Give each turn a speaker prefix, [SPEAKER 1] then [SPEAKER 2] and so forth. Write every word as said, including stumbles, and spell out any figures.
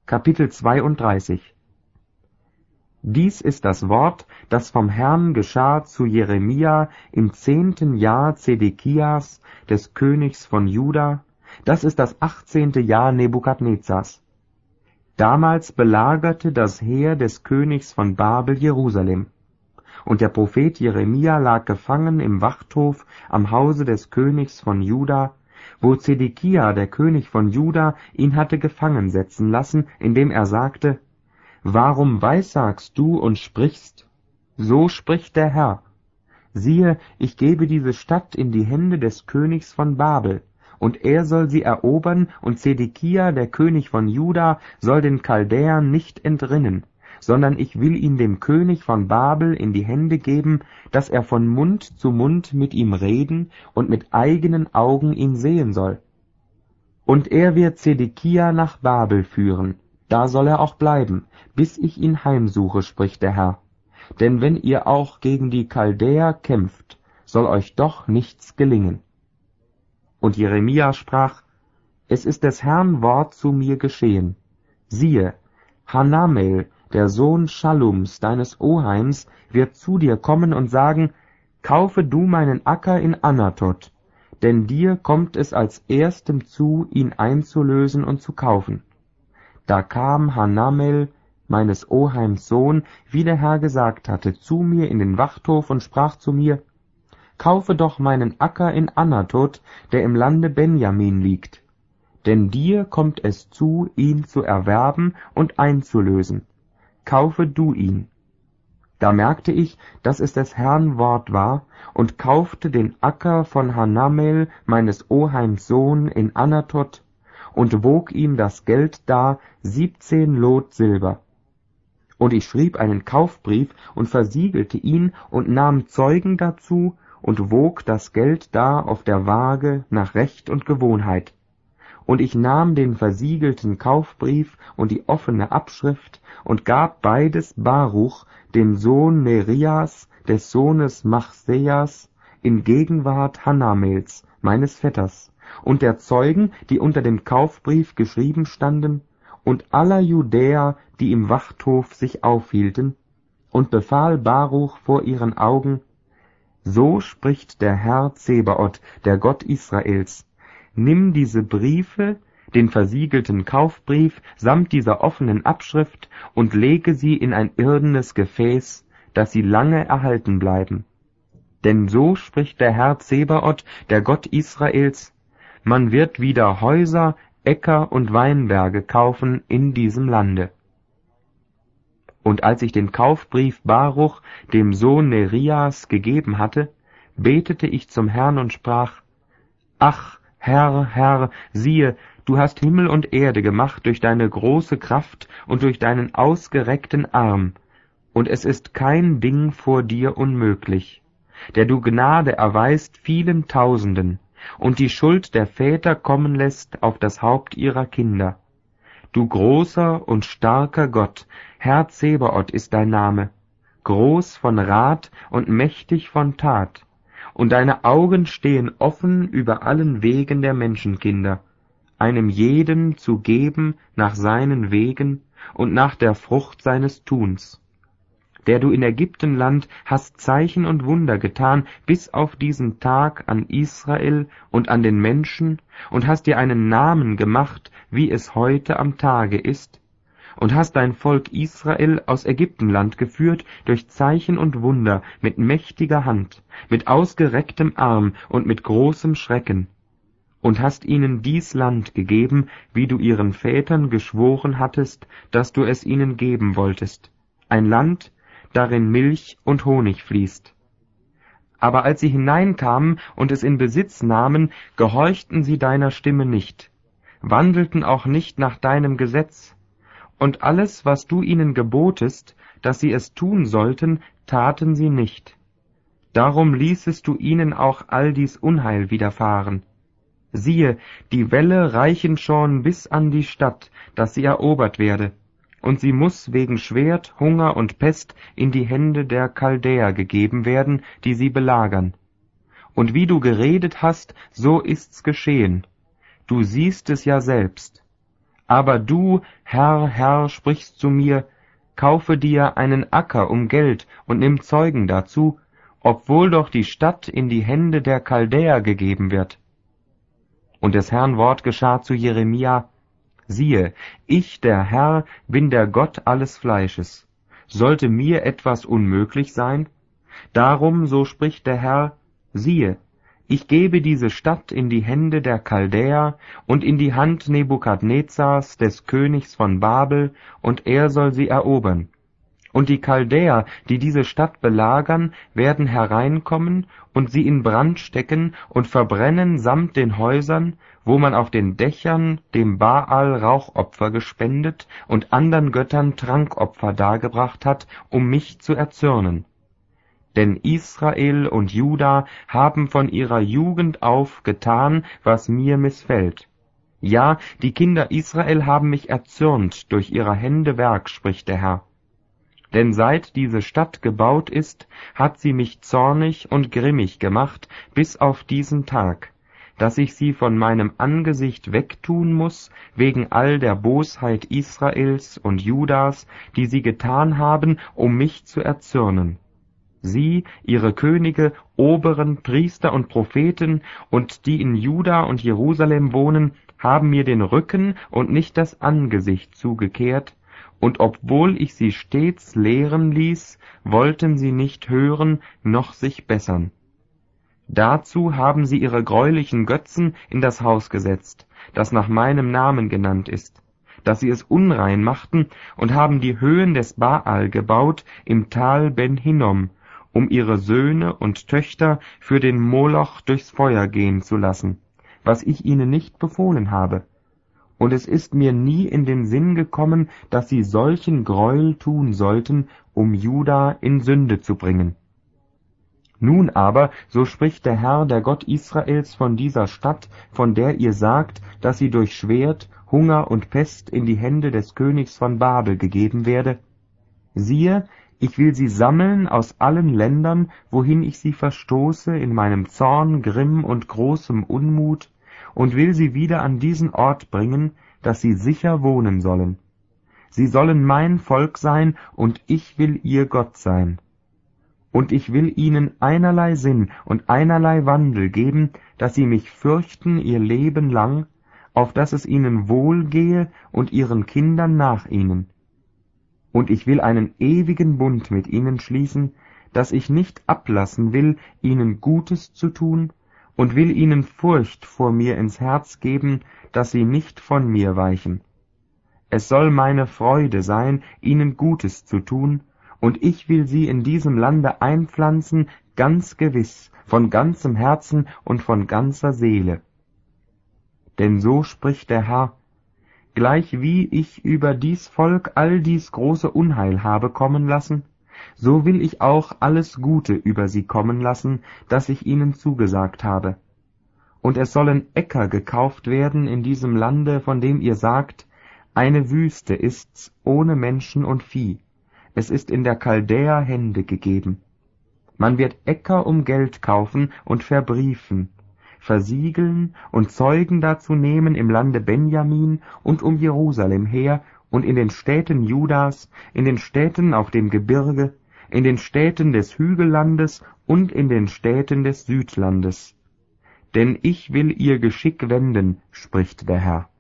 [SPEAKER 1] Kapitel zweiunddreißig. Dies ist das Wort, das vom Herrn geschah zu Jeremia im zehnten Jahr Zedekias, des Königs von Juda, das ist das achtzehnte Jahr Nebukadnezars. Damals belagerte das Heer des Königs von Babel Jerusalem. Und der Prophet Jeremia lag gefangen im Wachthof am Hause des Königs von Juda, wo Zedekia, der König von Juda, ihn hatte gefangen setzen lassen, indem er sagte: Warum weissagst du und sprichst? So spricht der Herr: Siehe, ich gebe diese Stadt in die Hände des Königs von Babel, und er soll sie erobern, und Zedekia, der König von Juda, soll den Chaldäern nicht entrinnen, sondern ich will ihn dem König von Babel in die Hände geben, dass er von Mund zu Mund mit ihm reden und mit eigenen Augen ihn sehen soll. Und er wird Zedekia nach Babel führen, da soll er auch bleiben, bis ich ihn heimsuche, spricht der Herr. Denn wenn ihr auch gegen die Chaldäer kämpft, soll euch doch nichts gelingen. Und Jeremia sprach: Es ist des Herrn Wort zu mir geschehen. Siehe, Hanamel, der Sohn Schallums, deines Oheims, wird zu dir kommen und sagen: Kaufe du meinen Acker in Anatot, denn dir kommt es als erstem zu, ihn einzulösen und zu kaufen. Da kam Hanamel, meines Oheims Sohn, wie der Herr gesagt hatte, zu mir in den Wachthof und sprach zu mir: Kaufe doch meinen Acker in Anatot, der im Lande Benjamin liegt, denn dir kommt es zu, ihn zu erwerben und einzulösen. Kaufe du ihn. Da merkte ich, dass es des Herrn Wort war, und kaufte den Acker von Hanamel, meines Oheims Sohn, in Anatot, und wog ihm das Geld dar, siebzehn Lot Silber. Und ich schrieb einen Kaufbrief und versiegelte ihn und nahm Zeugen dazu und wog das Geld dar auf der Waage nach Recht und Gewohnheit. Und ich nahm den versiegelten Kaufbrief und die offene Abschrift und gab beides Baruch, dem Sohn Nerias, des Sohnes Machsejas, in Gegenwart Hanamels, meines Vetters, und der Zeugen, die unter dem Kaufbrief geschrieben standen, und aller Judäer, die im Wachthof sich aufhielten, und befahl Baruch vor ihren Augen: So spricht der Herr Zebaoth, der Gott Israels: Nimm diese Briefe, den versiegelten Kaufbrief samt dieser offenen Abschrift, und lege sie in ein irdenes Gefäß, dass sie lange erhalten bleiben. Denn so spricht der Herr Zebaoth, der Gott Israels: Man wird wieder Häuser, Äcker und Weinberge kaufen in diesem Lande. Und als ich den Kaufbrief Baruch, dem Sohn Nerias, gegeben hatte, betete ich zum Herrn und sprach: Ach, Herr, Herr, siehe, du hast Himmel und Erde gemacht durch deine große Kraft und durch deinen ausgereckten Arm, und es ist kein Ding vor dir unmöglich, der du Gnade erweist vielen Tausenden und die Schuld der Väter kommen lässt auf das Haupt ihrer Kinder. Du großer und starker Gott, Herr Zebaoth ist dein Name, groß von Rat und mächtig von Tat, und deine Augen stehen offen über allen Wegen der Menschenkinder, einem jeden zu geben nach seinen Wegen und nach der Frucht seines Tuns. Der du in Ägyptenland hast Zeichen und Wunder getan, bis auf diesen Tag an Israel und an den Menschen, und hast dir einen Namen gemacht, wie es heute am Tage ist, und hast dein Volk Israel aus Ägyptenland geführt durch Zeichen und Wunder mit mächtiger Hand, mit ausgerecktem Arm und mit großem Schrecken, und hast ihnen dies Land gegeben, wie du ihren Vätern geschworen hattest, dass du es ihnen geben wolltest, ein Land, darin Milch und Honig fließt. Aber als sie hineinkamen und es in Besitz nahmen, gehorchten sie deiner Stimme nicht, wandelten auch nicht nach deinem Gesetz, und alles, was du ihnen gebotest, dass sie es tun sollten, taten sie nicht. Darum ließest du ihnen auch all dies Unheil widerfahren. Siehe, die Wälle reichen schon bis an die Stadt, dass sie erobert werde, und sie muß wegen Schwert, Hunger und Pest in die Hände der Chaldäer gegeben werden, die sie belagern. Und wie du geredet hast, so ist's geschehen. Du siehst es ja selbst. Aber du, Herr, Herr, sprichst zu mir, kaufe dir einen Acker um Geld und nimm Zeugen dazu, obwohl doch die Stadt in die Hände der Chaldäer gegeben wird. Und des Herrn Wort geschah zu Jeremia: Siehe, ich, der Herr, bin der Gott alles Fleisches. Sollte mir etwas unmöglich sein? Darum, so spricht der Herr, siehe, ich gebe diese Stadt in die Hände der Chaldäer und in die Hand Nebukadnezars, des Königs von Babel, und er soll sie erobern. Und die Chaldäer, die diese Stadt belagern, werden hereinkommen und sie in Brand stecken und verbrennen samt den Häusern, wo man auf den Dächern dem Baal Rauchopfer gespendet und andern Göttern Trankopfer dargebracht hat, um mich zu erzürnen. Denn Israel und Juda haben von ihrer Jugend auf getan, was mir missfällt. Ja, die Kinder Israel haben mich erzürnt durch ihrer Hände Werk, spricht der Herr. Denn seit diese Stadt gebaut ist, hat sie mich zornig und grimmig gemacht bis auf diesen Tag, dass ich sie von meinem Angesicht wegtun muß, wegen all der Bosheit Israels und Judas, die sie getan haben, um mich zu erzürnen. Sie, ihre Könige, Oberen, Priester und Propheten und die in Juda und Jerusalem wohnen, haben mir den Rücken und nicht das Angesicht zugekehrt, und obwohl ich sie stets lehren ließ, wollten sie nicht hören noch sich bessern. Dazu haben sie ihre greulichen Götzen in das Haus gesetzt, das nach meinem Namen genannt ist, dass sie es unrein machten, und haben die Höhen des Baal gebaut im Tal Ben Hinnom, um ihre Söhne und Töchter für den Moloch durchs Feuer gehen zu lassen, was ich ihnen nicht befohlen habe. Und es ist mir nie in den Sinn gekommen, dass sie solchen Greuel tun sollten, um Juda in Sünde zu bringen. Nun aber, so spricht der Herr, der Gott Israels, von dieser Stadt, von der ihr sagt, dass sie durch Schwert, Hunger und Pest in die Hände des Königs von Babel gegeben werde: Siehe, ich will sie sammeln aus allen Ländern, wohin ich sie verstoße in meinem Zorn, Grimm und großem Unmut, und will sie wieder an diesen Ort bringen, dass sie sicher wohnen sollen. Sie sollen mein Volk sein, und ich will ihr Gott sein. Und ich will ihnen einerlei Sinn und einerlei Wandel geben, dass sie mich fürchten ihr Leben lang, auf dass es ihnen wohl gehe und ihren Kindern nach ihnen. Und ich will einen ewigen Bund mit ihnen schließen, dass ich nicht ablassen will, ihnen Gutes zu tun, und will ihnen Furcht vor mir ins Herz geben, dass sie nicht von mir weichen. Es soll meine Freude sein, ihnen Gutes zu tun, und ich will sie in diesem Lande einpflanzen, ganz gewiss, von ganzem Herzen und von ganzer Seele. Denn so spricht der Herr: Gleichwie ich über dies Volk all dies große Unheil habe kommen lassen, so will ich auch alles Gute über sie kommen lassen, das ich ihnen zugesagt habe. Und es sollen Äcker gekauft werden in diesem Lande, von dem ihr sagt, eine Wüste ist's, ohne Menschen und Vieh. Es ist in der Chaldäer Hände gegeben. Man wird Äcker um Geld kaufen und verbriefen, versiegeln und Zeugen dazu nehmen im Lande Benjamin und um Jerusalem her und in den Städten Judas, in den Städten auf dem Gebirge, in den Städten des Hügellandes und in den Städten des Südlandes. Denn ich will ihr Geschick wenden, spricht der Herr.